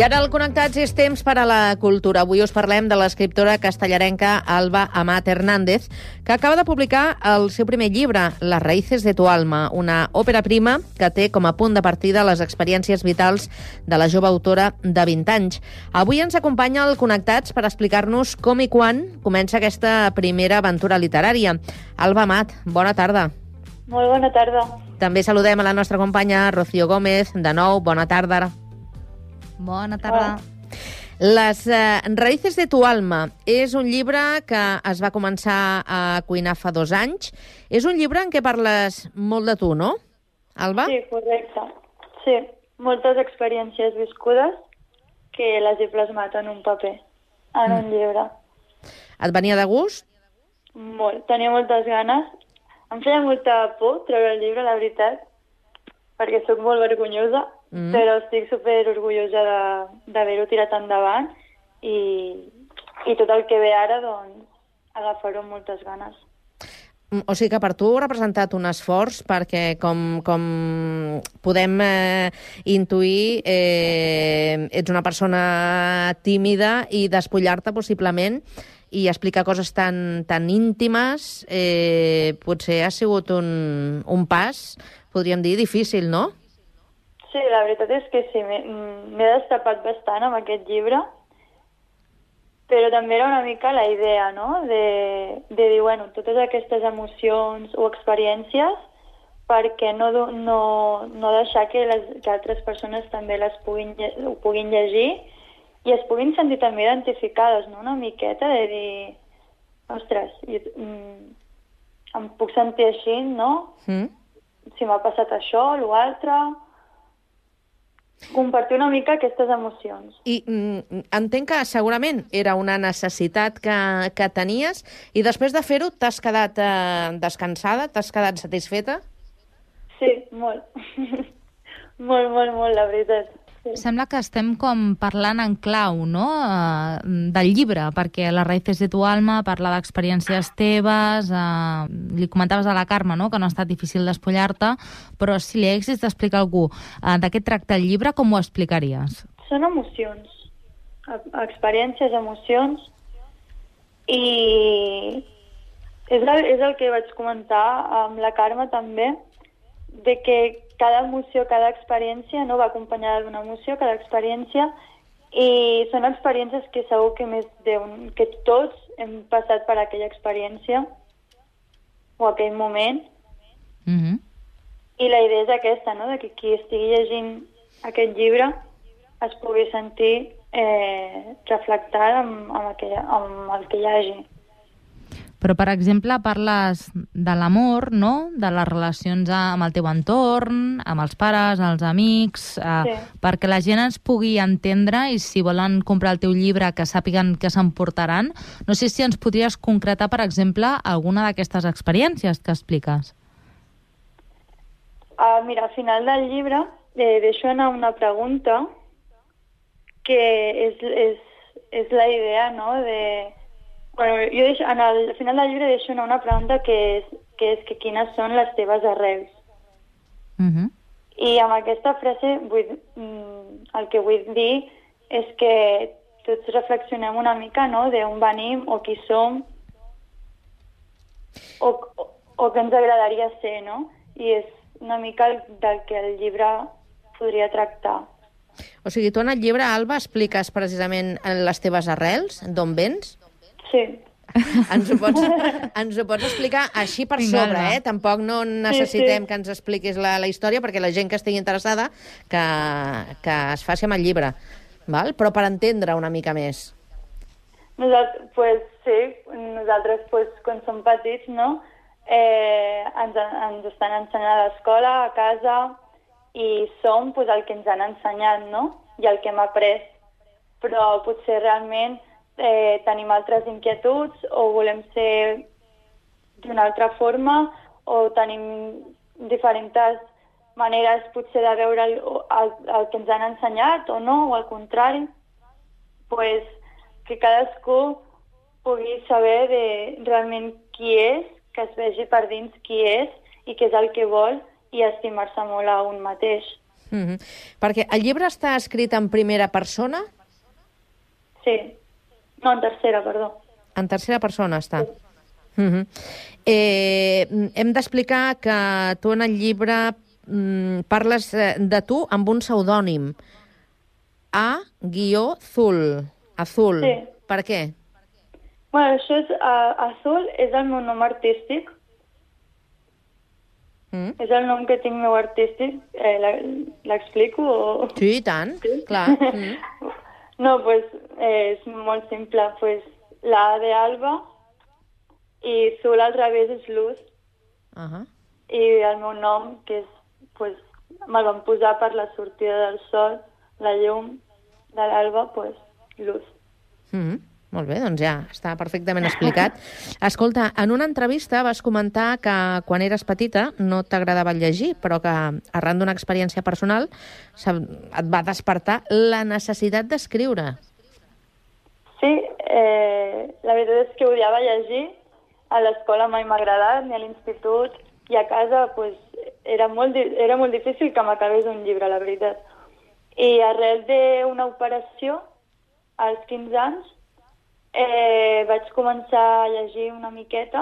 ara al Connectats és temps per a la cultura. Avui us parlem de l'escriptora castellarenca Alba Amat Hernández, que acaba de publicar el seu primer llibre, Las raíces de tu alma, una òpera prima que té com a punt de partida les experiències vitals de la jove autora de 20 anys. Avui ens acompanya al Connectats per explicar-nos com i quan comença aquesta primera aventura literària. Alba Amat, bona tarda. Molt bona tarda. També saludem a la nostra companya Rocío Gómez. De nou, bona tarda. Bona tarda. Les raíces de tu alma és un llibre que es va començar a cuinar fa 2 anys. És un llibre en què parles molt de tu, no, Alba? Sí, correcte. Sí, moltes experiències viscudes que les he plasmat en un paper, en un llibre. Et venia de gust? Molt. Tenia moltes ganes. Em feia molta por treure el llibre, la veritat, perquè sóc molt vergonyosa, però estic super orgullosa d'haver-ho tirat endavant i tot el que ve ara, doncs, agafar-ho amb moltes ganes. O sigui que per tu ha representat un esforç perquè, com podem intuir, ets una persona tímida i despullar-te possiblement i explicar coses tan íntimes potser ha sigut un pas, podríem dir, difícil, no? Sí, la veritat és que sí, m'he destapat bastant amb aquest llibre, però també era una mica la idea, no?, de dir, bueno, totes aquestes emocions o experiències, perquè no deixar que altres persones també ho puguin llegir i es puguin sentir també identificades, no?, una miqueta de dir, ostres, em puc sentir així, no? Si m'ha passat això, l'altre... Compartir una mica aquestes emocions. I entenc que segurament era una necessitat que tenies i després de fer-ho t'has quedat descansada, t'has quedat satisfeta? Sí, molt. molt, la veritat. Sí. Sembla que estem com parlant en clau, no?, del llibre, perquè Las raíces de tu alma parla d'experiències teves, li comentaves a la Carme, no?, que no ha estat difícil despullar-te, però si li haguessis d'explicar a algú de què tracta el llibre, com ho explicaries? Són emocions, experiències, emocions, i és el que vaig comentar amb la Carme també, de que cada emoció, cada experiència no va acompanyada d'una emoció, cada experiència, i són experiències que segur que tots hem passat per aquella experiència o aquell moment. I la idea és aquesta, no?, de que qui estigui llegint aquest llibre es pugui sentir reflectat amb el que hi hagi. Però, per exemple, parles de l'amor, no?, de les relacions amb el teu entorn, amb els pares, els amics, sí, perquè la gent ens pugui entendre i si volen comprar el teu llibre que sàpiguen que s'emportaran. No sé si ens podries concretar, per exemple, alguna d'aquestes experiències que expliques. Mira, al final del llibre deixo anar una pregunta que és la idea, no?, Bueno, al final del llibre deixo una pregunta que és que quines són les teves arrels. I amb aquesta frase el que vull dir és que tots reflexionem una mica, no?, d'on venim o qui som o què ens agradaria ser, no? I és una mica del que el llibre podria tractar. O sigui, tu en el llibre, Alba, expliques precisament les teves arrels, d'on vens? Sí. Ens ho pots explicar així per sobre, Tampoc no necessitem que ens expliquis la història perquè la gent que estigui interessada que es faci amb el llibre, val? Però per entendre una mica més. Nosaltres, quan som petits, no?, ens estan ensenyant a l'escola, a casa, i som el que ens han ensenyat, no?, i el que hem après. Però potser realment tenim altres inquietuds o volem ser d'una altra forma o tenim diferents maneres potser de veure el que ens han ensenyat o no, o al contrari. Que cadascú pugui saber realment qui és, que es vegi per dins qui és i què és el que vol i estimar-se molt a un mateix. Perquè el llibre està escrit en primera persona? Sí. No, en tercera, perdó. En tercera persona està. Hem d'explicar que tu en el llibre parles de tu amb un pseudònim. A-Zul. Azul. Sí. Per què? Bueno, això és... Azul és el meu nom artístic. És el nom que tinc meu artístic. L'explico o...? Sí, i tant. Sí? Clar. No, pues és molt simple. Pues la A de Alba i Zul al revés és luz. I el meu nom, que és... Pues, me'l van posar per la sortida del sol, la llum de l'alba, pues, luz. Molt bé, doncs ja està perfectament explicat. Escolta, en una entrevista vas comentar que quan eres petita no t'agradava llegir, però que arran d'una experiència personal et va despertar la necessitat d'escriure. Sí, la veritat és que odiava llegir. A l'escola mai m'ha agradat, ni a l'institut, i a casa pues, era molt difícil que m'acabés un llibre, la veritat. I arrel d'una operació, als 15 anys, vaig començar a llegir una miqueta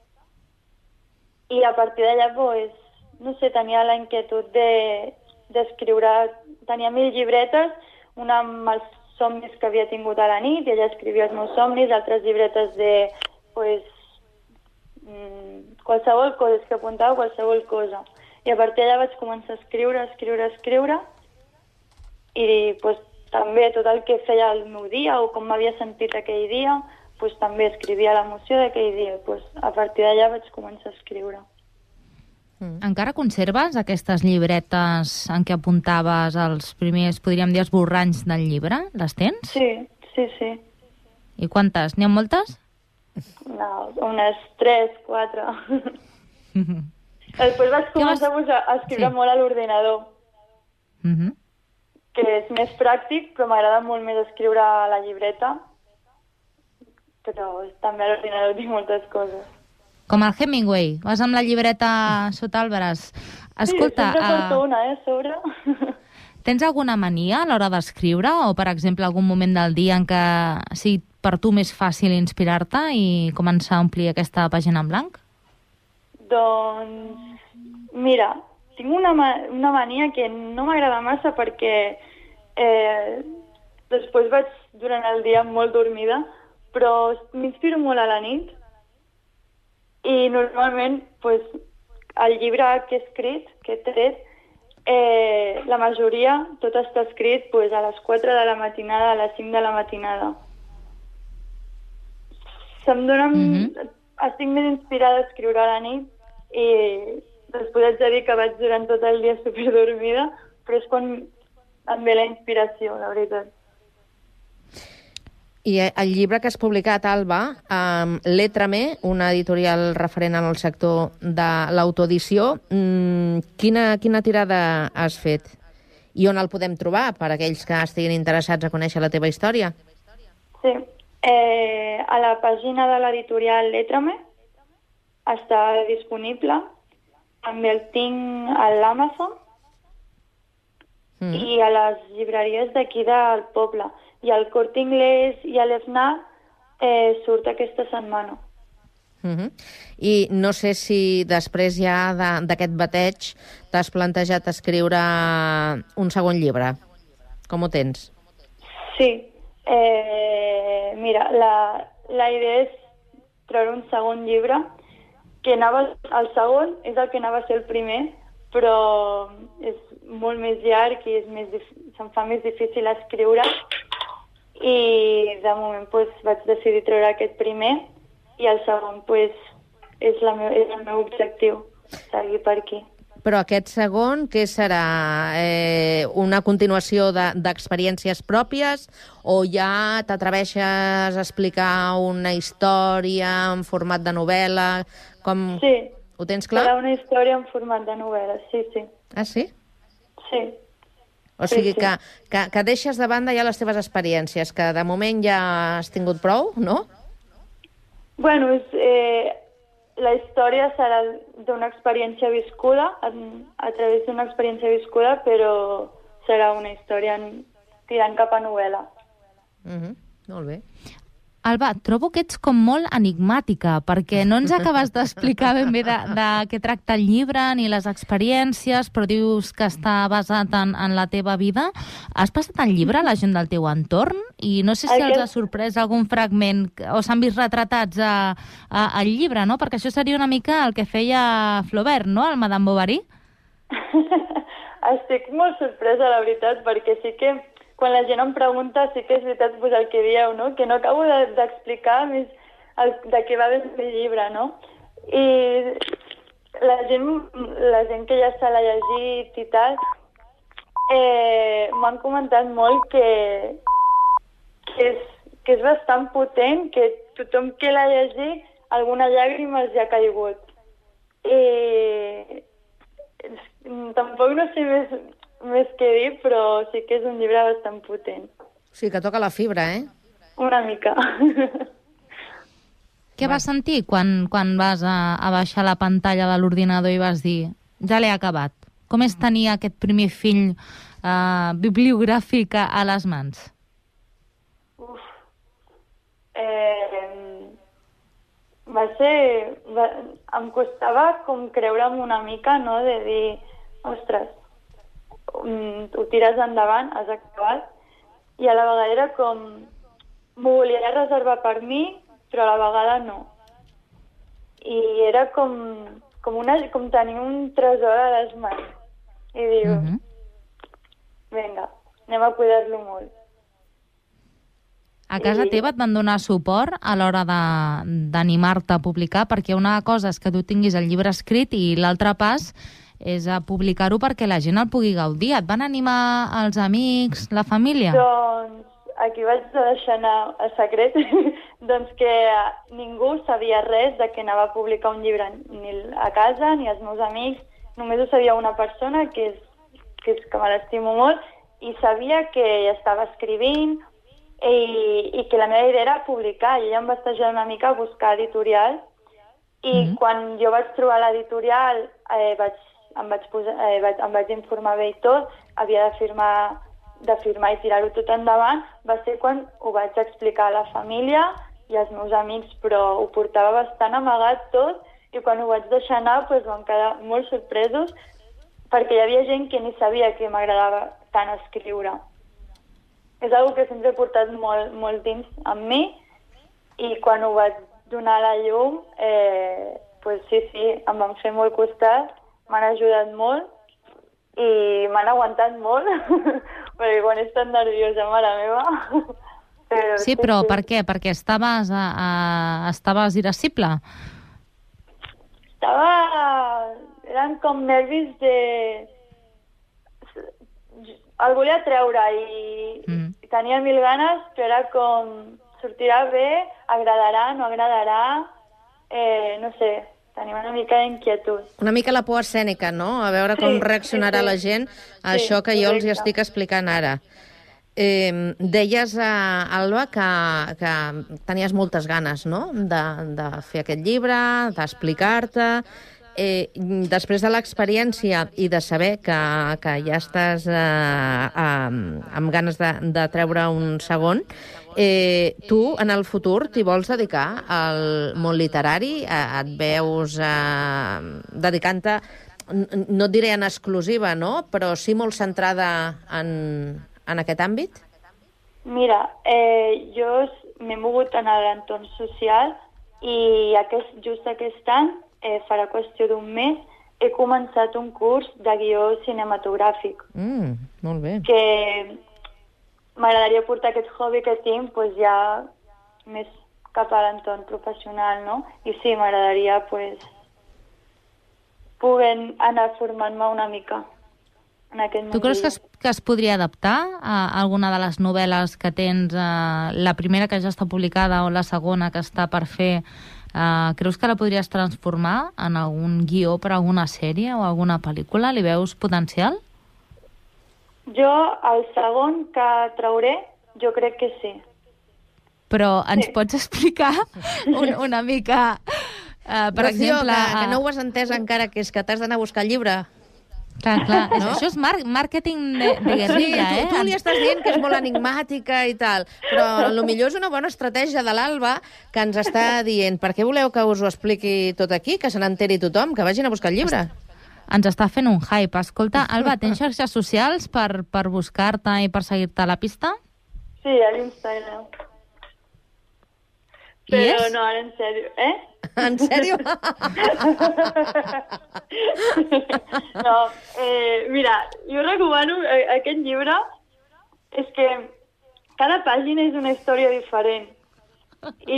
i a partir d'allà, pues, no sé, tenia la inquietud d'escriure. Tenia 1000 llibretes, una amb els somnis que havia tingut a la nit, i ella escrivia els meus somnis, altres llibretes de, pues, qualsevol cosa, és que apuntava qualsevol cosa. I a partir d'allà vaig començar a escriure, i pues, també tot el que feia el meu dia o com m'havia sentit aquell dia, pues, també escrivia l'emoció d'aquell dia. Pues, a partir d'allà vaig començar a escriure. Encara conserves aquestes llibretes en què apuntaves els primers, podríem dir, esborranys del llibre? Les tens? Sí. I quantes? N'hi ha moltes? No, unes 3, 4. Després vaig començar a escriure molt a l'ordinador, que és més pràctic, però m'agrada molt més escriure a la llibreta, però també a l'ordinador tinc moltes coses. Com el Hemingway, vas amb la llibreta sota el braç. Escolta, sí, sempre porto una, sobre. Tens alguna mania a l'hora d'escriure o, per exemple, algun moment del dia en què sigui per tu més fàcil inspirar-te i començar a omplir aquesta pàgina en blanc? Doncs, mira, tinc una mania que no m'agrada massa perquè després vaig durant el dia molt dormida, però m'inspiro molt a la nit i normalment pues, el llibre que he escrit, que he tret, la majoria, tot està escrit pues, a les 4 de la matinada, a les 5 de la matinada. Se'm dona... Estic més inspirada a escriure a la nit i després haig de dir que vaig durant tot el dia superdormida, però és quan em ve la inspiració, la veritat. I el llibre que has publicat, Alba, Letrame, una editorial referent en el sector de l'autoedició, quina tirada has fet? I on el podem trobar, per aquells que estiguin interessats a conèixer la teva història? Sí, a la pàgina de l'editorial Letrame està disponible. També el tinc a l'Amazon i a les llibreries d'aquí del poble. I al Corte Inglés i a l'FNAC surt aquesta setmana. I no sé si després ja d'aquest bateig t'has plantejat escriure un segon llibre. Com ho tens? Sí. Mira, la idea és treure un segon llibre, que el segon és el que anava a ser el primer, però és molt més llarg i se'm fa més difícil escriure. I de moment pues, vaig decidir treure aquest primer i el segon pues, és el meu objectiu, seguir per aquí. Però aquest segon, què serà? Una continuació d'experiències pròpies o ja t'atreveixes a explicar una història en format de novel·la? Sí, ho tens clar? serà una història en format de novel·la, sí. Ah, sí? Sí. O sigui que deixes de banda ja les teves experiències, que de moment ja has tingut prou, no? Bueno, la història serà d'una experiència viscuda, a través d'una experiència viscuda, però serà una història tirant cap a novel·la. Molt bé. Alba, trobo que ets com molt enigmàtica, perquè no ens acabes d'explicar ben bé de què tracta el llibre ni les experiències, però dius que està basat en la teva vida. Has passat el llibre a la gent del teu entorn? I no sé si els ha sorprès algun fragment o s'han vist retratats al llibre, no? Perquè això seria una mica el que feia Flaubert, no?, el Madame Bovary. Estic molt sorpresa, la veritat, perquè sí que quan la gent em pregunta, sí que és veritat pues, el que dieu, no? Que no acabo d'explicar més de què va bé el llibre, no? I la gent que ja se l'ha llegit i tal, m'han comentat molt que és bastant potent, que tothom que l'ha llegit, alguna llàgrima els hi ha caigut. I tampoc no sé més que dir, però sí que és un llibre bastant potent. Sí, que toca la fibra, eh? Una mica. Què vas sentir quan vas a baixar la pantalla de l'ordinador i vas dir, ja l'he acabat? Com és tenir aquest primer fill bibliogràfic a les mans? Em costava com creure'm una mica, no?, de dir, ostres, ho tires endavant, has acabat, i a la vegada era com m'ho volia reservar per mi, però a la vegada no. I era com tenir un tresor a les mans. I diu, vinga, anem a cuidar-lo molt. A casa teva et van donar suport a l'hora d'animar-te a publicar, perquè una cosa és que tu tinguis el llibre escrit i l'altre pas és a publicar-ho perquè la gent el pugui gaudir. Et van animar els amics, la família? Doncs aquí vaig deixar anar a secret, doncs que ningú sabia res de que anava a publicar un llibre, ni a casa ni als meus amics. Només ho sabia una persona, que me l'estimo molt, i sabia que estava escrivint i que la meva idea era publicar. I ella em va estajar una mica a buscar editorial, i quan jo vaig trobar l'editorial em vaig informar bé i tot, havia de firmar i tirar-ho tot endavant, va ser quan ho vaig explicar a la família i als meus amics, però ho portava bastant amagat tot, i quan ho vaig deixar anar doncs van quedar molt sorpresos, perquè hi havia gent que ni sabia que m'agradava tant escriure. És una que sempre he portat molt dins amb mi, i quan ho vaig donar a la llum, doncs sí, em van fer molt costat, m'han ajudat molt i m'han aguantat molt, perquè quan he estat nerviosa, mare meva... Sí, però per què? Perquè estaves irascible? Eren com nervis de... El volia treure i tenia mil ganes, però era com... Sortirà bé, agradarà, no agradarà... No sé... Tenim una mica d'inquietud. Una mica la por escènica, no? A veure com reaccionarà la gent a això que jo els estic explicant ara. Deies, Alba, que tenies moltes ganes, no?, de fer aquest llibre, d'explicar-te. Després de l'experiència i de saber que ja estàs amb ganes de treure un segon, tu en el futur t'hi vols dedicar al món literari? Et veus dedicant-te, no et diré en exclusiva, no?, però sí molt centrada en aquest àmbit? Mira, jo m'he mogut en l'entorn social i just aquest any, farà qüestió d'un mes, he començat un curs de guió cinematogràfic. Molt bé. Que m'agradaria portar aquest hobby que tinc ja més cap a l'entorn professional, no? I sí, m'agradaria poder anar formant-me una mica en aquest mundillo. Tu creus que es podria adaptar a alguna de les novel·les que tens, la primera que ja està publicada o la segona que està per fer? Creus que la podries transformar en algun guió per a alguna sèrie o alguna pel·lícula? Li veus potencial? Jo, el segon que trauré, jo crec que sí. Però ens pots explicar una mica Per Rocío, exemple... que no ho has entès encara, que és que t'has d'anar a buscar el llibre. Clar. No? Això és màrqueting de guerrilla, Sí, tu li estàs dient que és molt enigmàtica i tal, però potser és una bona estratègia de l'Alba que ens està dient per què voleu que us ho expliqui tot aquí, que se n'enteri tothom, que vagin a buscar el llibre. Ens està fent un hype. Escolta, Alba, tens xarxes socials per buscar-te i per seguir-te a la pista? Sí, a l'Instagram. Però no, ara en sèrio. En sèrio? No, mira, jo recomano aquest llibre, és que cada pàgina és una història diferent. I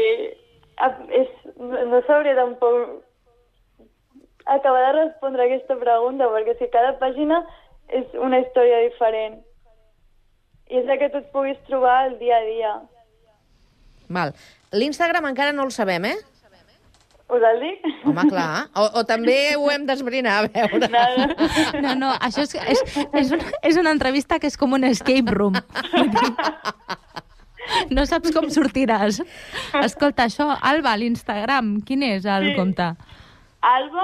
no sabré tampoc acabar de respondre aquesta pregunta, perquè si cada pàgina és una història diferent. I és que tu et puguis trobar el dia a dia. Val. L'Instagram encara no el sabem, Us el dic? Home, clar. O també ho hem d'esbrinar, a veure. No, això és una entrevista que és com un escape room. No saps com sortiràs. Escolta, això, Alba, l'Instagram, quin és el compte? Alba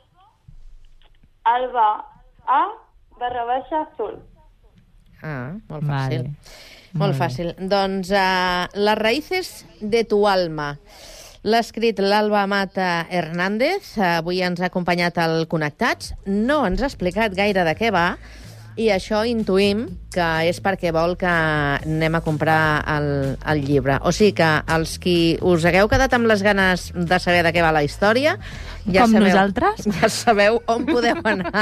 _A_azul. Molt fàcil. Molt fàcil. Doncs Las raíces de tu alma. L'ha escrit l'Alba Mata Hernández. Avui ens ha acompanyat al Connectats. No ens ha explicat gaire de què va i això intuïm que és perquè vol que anem a comprar el llibre. O sigui que els qui us hagueu quedat amb les ganes de saber de què va la història... Com nosaltres? Ja sabeu on podeu anar.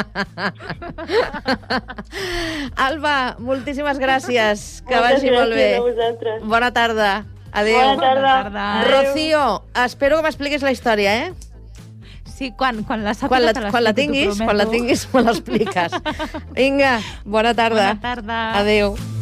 Alba, moltíssimes gràcies. Que vagi molt bé. Moltes gràcies a vosaltres. Bona tarda. Adéu. Bona tarda. Rocío, espero que m'expliquis la història, Sí, quan la sàpiga te l'explico, quan la tinguis me l'expliques. Vinga, bona tarda. Bona tarda. Adéu.